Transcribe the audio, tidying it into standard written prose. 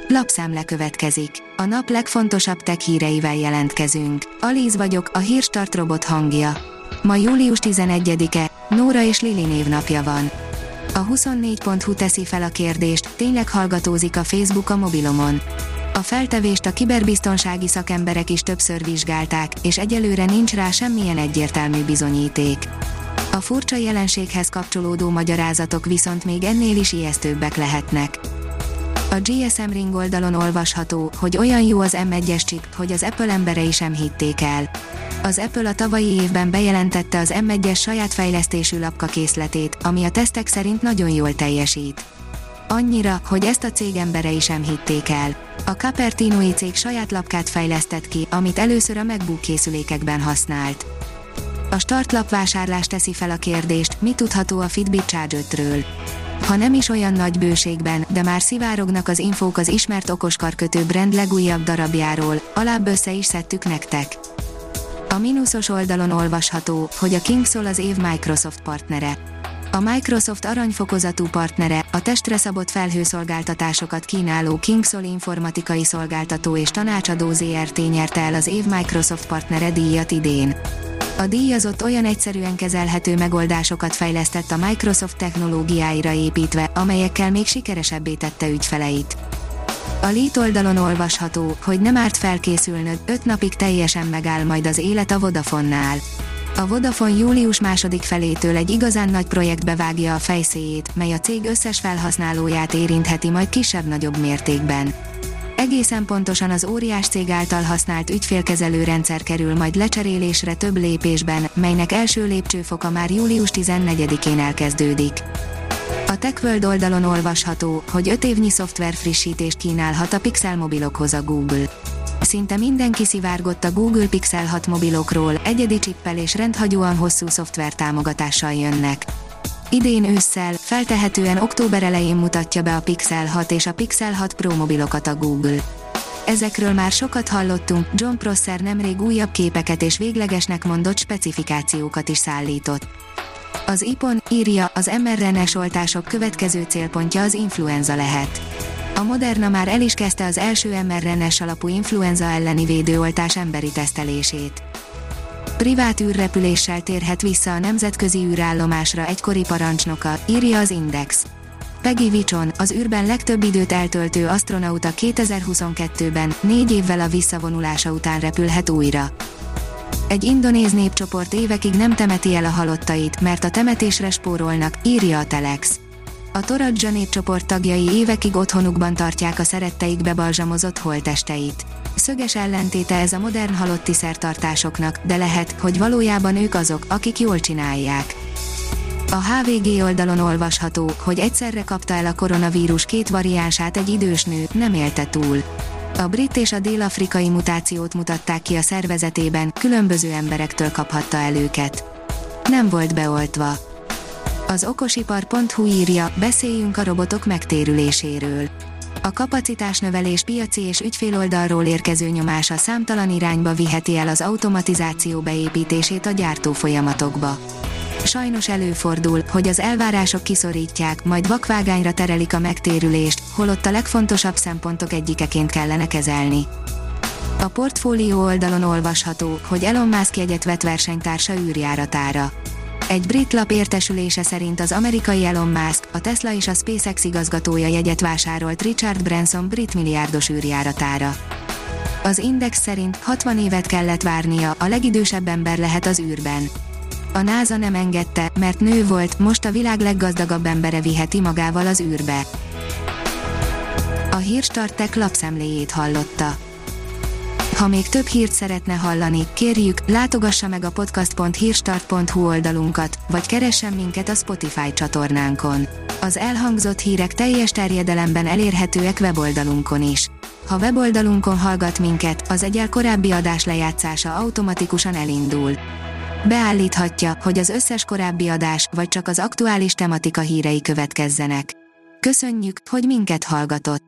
Lapszemle következik. A nap legfontosabb tech híreivel jelentkezünk. Alíz vagyok, a Hírstart robot hangja. Ma július 11-e, Nóra és Lili névnapja van. A 24.hu teszi fel a kérdést, tényleg hallgatózik a Facebook a mobilomon. A feltevést a kiberbiztonsági szakemberek is többször vizsgálták, és egyelőre nincs rá semmilyen egyértelmű bizonyíték. A furcsa jelenséghez kapcsolódó magyarázatok viszont még ennél is ijesztőbbek lehetnek. A GSM Ring oldalon olvasható, hogy olyan jó az M1-es chip, hogy az Apple emberei sem hitték el. Az Apple a tavalyi évben bejelentette az M1-es saját fejlesztésű lapkakészletét, ami a tesztek szerint nagyon jól teljesít. Annyira, hogy ezt a cég emberei sem hitték el. A Cupertino-i cég saját lapkát fejlesztett ki, amit először a MacBook készülékekben használt. A startlap vásárlás teszi fel a kérdést, mi tudható a Fitbit Charge 5-ről. Ha nem is olyan nagy bőségben, de már szivárognak az infók az ismert okoskarkötő brand legújabb darabjáról, alább össze is szedtük nektek. A mínuszos oldalon olvasható, hogy a Kingsol az év Microsoft partnere. A Microsoft aranyfokozatú partnere, a testre szabott felhőszolgáltatásokat kínáló Kingsol informatikai szolgáltató és tanácsadó Zrt. Nyerte el az év Microsoft partnere díjat idén. A díjazott olyan egyszerűen kezelhető megoldásokat fejlesztett a Microsoft technológiáira építve, amelyekkel még sikeresebbé tette ügyfeleit. A Lead oldalon olvasható, hogy nem árt felkészülnöd, 5 napig teljesen megáll majd az élet a Vodafone-nál. A Vodafone július második felétől egy igazán nagy projektbe vágja a fejszéjét, mely a cég összes felhasználóját érintheti majd kisebb-nagyobb mértékben. Egészen pontosan az óriás cég által használt ügyfélkezelő rendszer kerül majd lecserélésre több lépésben, melynek első lépcsőfoka már július 14-én elkezdődik. A TechWorld oldalon olvasható, hogy 5 évnyi szoftver frissítést kínálhat a Pixel mobilokhoz a Google. Szinte mindenki szivárgott a Google Pixel 6 mobilokról, egyedi csippel és rendhagyóan hosszú szoftvertámogatással jönnek. Idén ősszel, feltehetően október elején mutatja be a Pixel 6 és a Pixel 6 Pro mobilokat a Google. Ezekről már sokat hallottunk, John Prosser nemrég újabb képeket és véglegesnek mondott specifikációkat is szállított. Az IPON írja, az mRNA-s oltások következő célpontja az influenza lehet. A Moderna már el is kezdte az első mRNA-s alapú influenza elleni védőoltás emberi tesztelését. Privát űrrepüléssel térhet vissza a nemzetközi űrállomásra egykori parancsnoka, írja az Index. Peggy Vichon, az űrben legtöbb időt eltöltő asztronauta 2022-ben, 4 évvel a visszavonulása után repülhet újra. Egy indonéz népcsoport évekig nem temeti el a halottait, mert a temetésre spórolnak, írja a Telex. A Toradja népcsoport tagjai évekig otthonukban tartják a szeretteik bebalzsamozott holttesteit. Szöges ellentéte ez a modern halotti szertartásoknak, de lehet, hogy valójában ők azok, akik jól csinálják. A HVG oldalon olvasható, hogy egyszerre kapta el a koronavírus 2 variánsát egy idős nő, nem élte túl. A brit és a dél-afrikai mutációt mutatták ki a szervezetében, különböző emberektől kaphatta el őket. Nem volt beoltva. Az okosipar.hu írja, beszéljünk a robotok megtérüléséről. A kapacitásnövelés piaci és ügyféloldalról érkező nyomása számtalan irányba viheti el az automatizáció beépítését a gyártófolyamatokba. Sajnos előfordul, hogy az elvárások kiszorítják, majd vakvágányra terelik a megtérülést, holott a legfontosabb szempontok egyikeként kellene kezelni. A portfólió oldalon olvasható, hogy Elon Musk jegyet vett versenytársa űrjáratára. Egy brit lap értesülése szerint az amerikai Elon Musk, a Tesla és a SpaceX igazgatója jegyet vásárolt Richard Branson brit milliárdos űrjáratára. Az Index szerint 60 évet kellett várnia, a legidősebb ember lehet az űrben. A NASA nem engedte, mert nő volt, most a világ leggazdagabb embere viheti magával az űrbe. A Hírstart Tech lapszemléjét hallotta. Ha még több hírt szeretne hallani, kérjük, látogassa meg a podcast.hírstart.hu oldalunkat, vagy keressen minket a Spotify csatornánkon. Az elhangzott hírek teljes terjedelemben elérhetőek weboldalunkon is. Ha weboldalunkon hallgat minket, az egyel korábbi adás lejátszása automatikusan elindul. Beállíthatja, hogy az összes korábbi adás, vagy csak az aktuális tematika hírei következzenek. Köszönjük, hogy minket hallgatott!